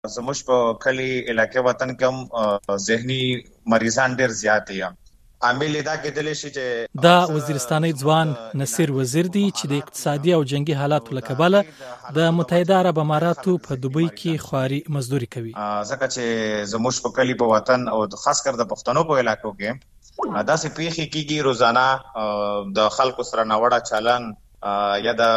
زموږ په کلی علاقې وطن کې هم ذهني مریضان ډېر زیات دي. عامل دا کېدلی شي چې دا وزیرستاني ځوان نصیر وزیر دی چې د اقتصادي او جنگي حالاتو له کبله د متحده عرب اماراتو په دوبۍ کې خواري مزدوري کوي. ځکه چې زموږ په کلی په وطن او خاص کر د پښتنو په علاقو کې داسې پیښې کېږي روزانه د خلکو سره ناوړه چلن یا د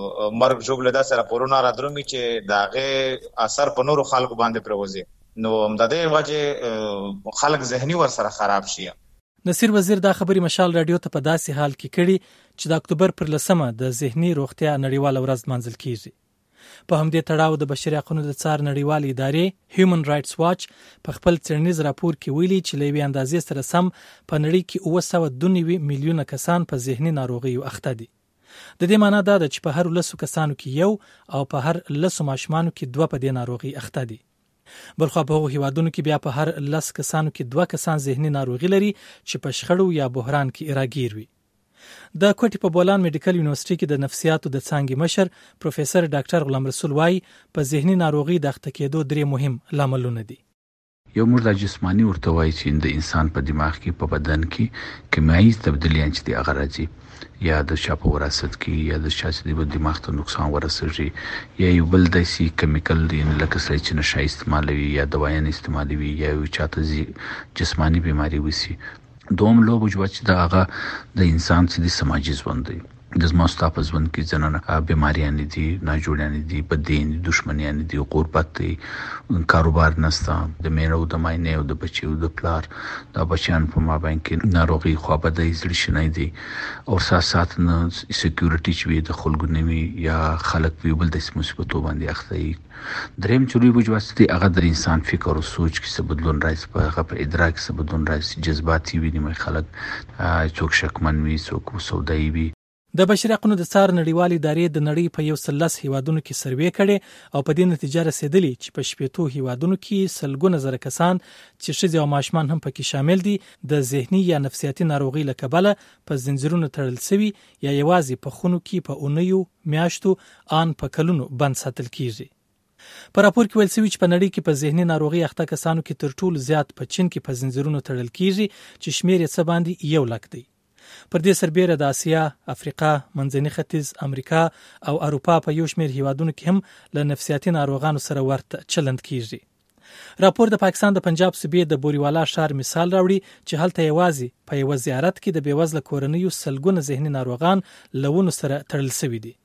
مرګ ژوبله داسې راپورونه رادرومي چې د هغې اثر په نورو خلکو باندې پروزي، نو د دې وجې خلک ذهني ورسره خراب شي. نصیر وزیر دا خبري مشال رادیو ته په داسې حال کې کړي چې د اکتوبر پر 10 د ذهني روغتیا نړیواله ورځ لمانځل کیږي. په همدې تړاو د بشري حقوقو د څار نړیوالې ادارې هیومن رائټس واچ په خپل څېړنیز راپور کې ویلي چې له یوې اندازې سره سم په نړۍ کې 992 میلیونه کسان په ذهني ناروغیو اخته دي. د دې معنی دا ده چې په هر 10 کسانو کې یو او په هر 10 ماشومانو کې 2 په دې ناروغي اخته دي. بلخو په هغو هیوادونو کې بیا په هر 10 کسانو کې 2 کسان ذهني ناروغي لري چې په شخړو یا بحران کې راګیر وي. د کوټي په بولان میډیکل یونیورسيټي کې د نفسیاتو د څانګې مشر پروفیسور ډاکټر غلام رسول وايي په ذهني ناروغي د اخته کېدو 3 مهم لاملونه دي. یو موږ د جسمانی ورته وایي چې د انسان په دماغ کې په بدن کې کیمیاوي تبدیلیاں چې د هغه راځي یا د شاپو وراثت کې یا د شاسې د دماغ ته نقصان ورسېږي یا یو بل داسې کیمیکل دی لکه سړی چې نشه استعمالوي یا دوايان استعمالوي یا یو چاته جسمانی بیماری وسی. دوم لوب جو چې د هغه د انسان چې د سماجي ژوند دی د زموږ په ژوند کې ځنه بیماریاں دي، ناجوړیاں دي، بدین دي، دشمنیاں دي، غربت دی، کاروبار نسته، د میرو د ماینه او د بچیو د پلار د بچیان په مابین کې ناروغي خوابدای زړه شنای دي او سات نه سکیورټي چې د خلکو نوي یا خلک په بل د مصیبتو باندې اخته. دریم چوری بوجواستی هغه د انسان فکر او سوچ کې څه بدلون راځي، په هغه په ادراک څه بدلون راځي، جذباتي وي نه خلک څوک شکمن وي، څوک سودایي وي. د بشري حقوقو د څار نړیوالې ادارې د نړۍ په 110 هیوادونو کې سروې کړي او په دې نتیجه رسیدلی چې په 80 هیوادونو کې سلګونه زره کسان چې ښځې او ماشومان هم پکې شامل دي د ذهني یا نفسیاتي ناروغي له کبله په زنجیرونو تړل شوي یا یوازې په خونو کې په اونیو میاشتو ان په کلونو بند ساتل کیږي. په راپور کې ویل شوی چې په نړۍ کې په ذهني ناروغي اخته کسانو کې تر ټولو زیات په چین کې په زنجیرونو تړل کیږي چې شمیر یې څه باندې 1 لک دی. پر دې سربېره د آسیا، افریقا، منځني ختیځ، امریکا او اروپا په یو شمیر هیوادونو کې هم له نفسیاتي ناروغانو سره ورته چلند کیږي. راپور د پاکستان د پنجاب صوبې د بوریوالا ښار مثال راوړي چې هلته یوازې په یو زیارت کې د بیوزله کورنیو سلګونه ذهني ناروغان لونو سره تړل شوي دي.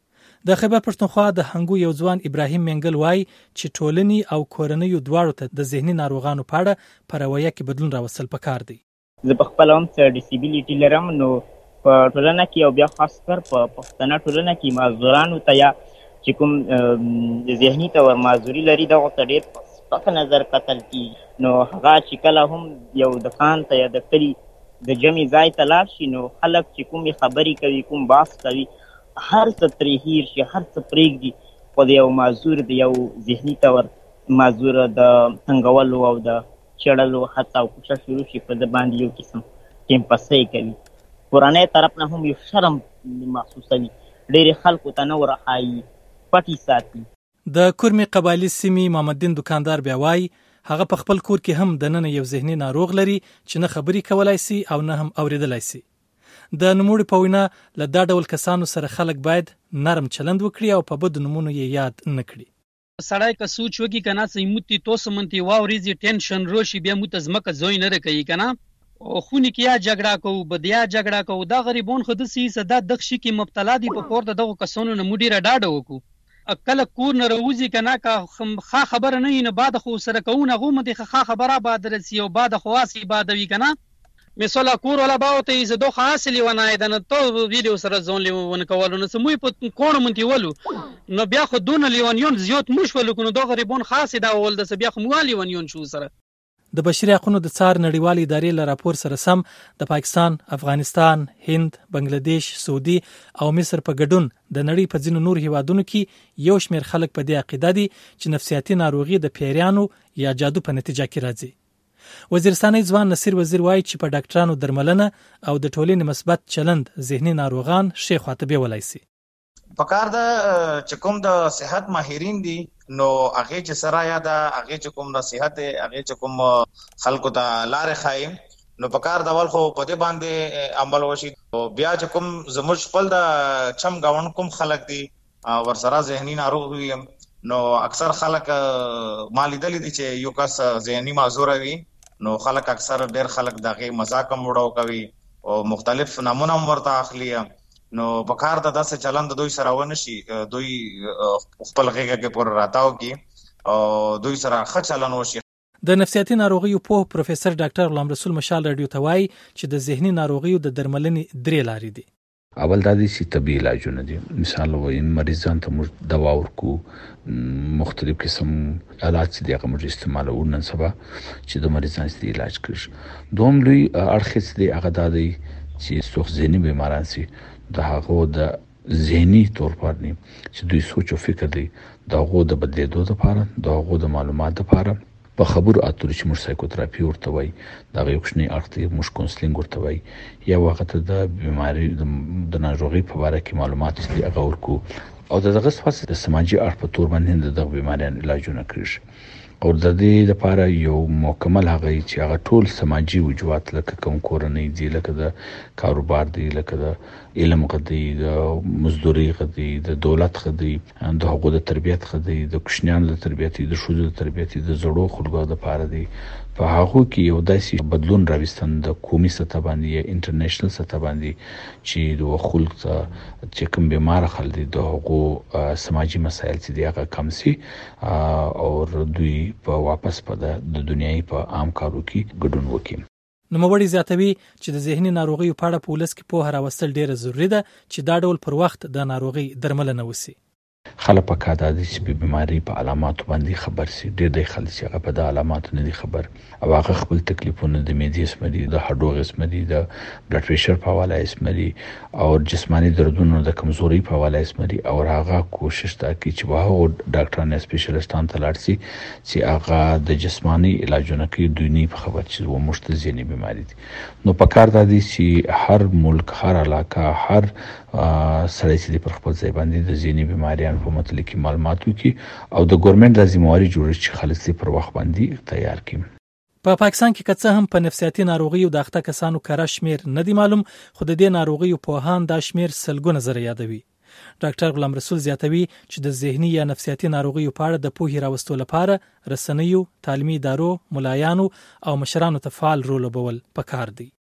د خیبر پښتونخوا د هنګو یو ځوان ابراهیم منګل وای چې ټولني او کورنیو دواړو ته د ذهني ناروغانو په اړه په رویه کې بدلون راوستل پکار دی. زه په خپل هم څه ډیسیبیلیټي لرم، نو په ټولنه کې او بیا خاص کر په پښتنه ټولنه کې معذورانو ته یا چې کوم ذهني تور معذوري لري دغه ته ډېر په نظر کتل کېږي. نو هغه چې کله هم یو دکان ته یا د کلي د جمع ځای ته لاړ شي نو خلک چې کومې خبرې کوي، کوم بحث کوي، هر څه ترې هیر شي، هر څه پرېږدي، خو د یو معذور د یو ذهني تور معذور د تنګولو او د چړلو حتی او کوشش شروع شي په د باندې یو قسم ټیمپسۍ کوي. کورنۍ طرف نه هم یو شرم محسوسوي، ډېرې خلکو ته نه ورښایي، پټې ساتي. د کورمي قبایلي سیمې محمددین دکاندار بیا وایي هغه په خپل کور کې هم د نن یو ذهني ناروغ لري چې نه خبرې کولای شي او نه هم اوریدلای شي. د نوموړي په وینا له دا ډول کسانو سره خلک باید نرم چلند وکړي او په بد نومونو یې یاد نه کړي. سړی که سوچ وکړي کنه چې موتی توسو منتی واوريزي ټینشن روشي بیا موت زمکه زوی نه رکوي کنه او خونی کې یا جګړه کوو بدیا جګړه کوو دا غریبون خود سي صدا دغشي کې مبتلا دي په پورته دغه کسانو نه مډیره ډاډه وکړو. کله کور نه روزي کنه کا خبر نه نه بعد خو سره کوونه غو مده خا خبره بعد رسي او بعد خواصي بعد وی کنه مثلا کور ولا باوته ز دوه حاصل ونای دنه تو ویډیو سره ځون لیون کولو نو سموي په کون مونتی ولو نو بیا خو دون لیونیون زیات مش ولو کنه دوه غریبون خاص دا ول د بیا خو مو لیونیون شو سره. د بشري حقوقو د څار نړیوالې ادارې له راپور سره سم د پاکستان، افغانستان، هند، بنگلاديش، سعودي او مصر په ګډون د نړۍ په ځینو نور هیوادونو کې یو شمېر خلک په دې عقیده دي چې نفسیاتي ناروغي د پیریانو یا جادو په نتیجه کې راځي. وزیرستاني ځوان نصیر وزیر وایي چې په ډاکټرانو درملنه او د ټولنې مثبت چلند ذهني ناروغان ښې خواته بیولای شي. پکار د چې کوم د صحت ماهرین دي نو هغه چې سره یا دا هغه چې کوم نصيحت هغه چې کوم خلکو ته لارې خایم نو پکار د ول خو په دې باندې عمل وشي. بیا چې کوم زموږ خپل د چم گاون کوم خلک دي ورسره ذهني ناروغ وي نو اکثر خلک مالی دلی دي چې یو کس ذهني معذور وي نو خلک اکثر ډېر خلک دغه مزاق مړو کوي او مختلف نمونه ورته اخلي نو پکار د داسې چلند دوی سره ونشي دوی خپل غیږه کې پر راتاو کی او دوی سره ښه چلند وشي. د نفسیاتي ناروغیو په پروفیسور ډاکټر غلام رسول مشال رادیو ته وایي چې د ذهني ناروغیو د درملنې 3 لارې دي. اول دا دي چې طبي علاجونه دي. مثال وایي مریضان ته موږ دوا ورکو مختلف قسم آلات چې دغه موږ استعمالو نن سبا چې د مریضانو د علاج کوي. دوم لوی اړخ دي هغه د چې څوک ذهني بیماران سي د هغه د ذهني تور باندې چې دوی سوچ او فکر دي د هغه د بدلیدو لپاره د هغه د معلومات لپاره په خبرو اترو چې موږ سایکوتراپي ورته وایي دا یو کوچنی اړخ دی موږ کونسلینګ ورته وایي یا وخت د بیماری د ناروغي په اړه کې معلومات دي هغه ورکو او دغه څه د سماجی اړخ په تور باندې د بیماریانو علاجونه کوي او د دې لپاره یو مکمل هغه چې هغه ټول سماجی وجوهات لکه کوم کورنۍ دي لکه د کاروبار دي لکه د علم غدي د مزدوري غدي د دولت غدي د حقوق د تربيت غدي د کوشنیانو د تربيت د شوزو د تربيت د زړو خلکو د لپاره دي په هغه کې یو داسې بدلون راوستن د قومي سطح باندې یا انټرنیشنل سطح باندې چې د خلک چې کوم بیمار خلک دي د هغه سماجی مسایل چې دی هغه کم سي او دوی په واپس په د دنیاي په عام کارو کې ګډون وکړي. نوموړی زیاتوي چې د ذهني ناروغیو په اړه پولیس کې په هر وسل ډیره ضروری ده چې دا ډول پر وخت د ناروغي درملنه وسی. خلک په کاده دي چې په بیماری په علاماتو باندې خبر سي ډېر د خلک چې هغه په د علاماتو نه دي خبر او هغه خپل تکلیفونه د معدې اسمري د هډوغ اسمري د بلډ پريشر په حواله اسمري او جسماني دردونو د کمزوري په حواله اسمري او هغه کوشش تا کوي چې واه ډاکټرانو سپیشلیستانو ته لاړ شي چې هغه د جسماني علاجونه کوي دونی په خبر چې و مشتزيني بیماری دي. نو په کار د دي چې هر ملک هر علاقه هر سړی چې پر خپل ځای باندې د ذهني بیماریانو په متعلق معلومات وکړي او د ګورنمنت لازمواري جوړ چې خلک پر وخت باندې تیار کړي. په پاکستان کې کڅه هم په نفسیاتي ناروغیو د اخته کسانو کره شمیر نه دی معلوم خو د دې ناروغیو په هان دا شمیر سلګونه زره یادوي. ډاکټر غلام رسول زیاتوي چې د ذهني یا نفسیاتي ناروغیو په اړه د پوهې راوستلو لپاره رسنیو، تعلیمي ادارو، ملایانو او مشرانو ته فعال رول لوبول پکار دي.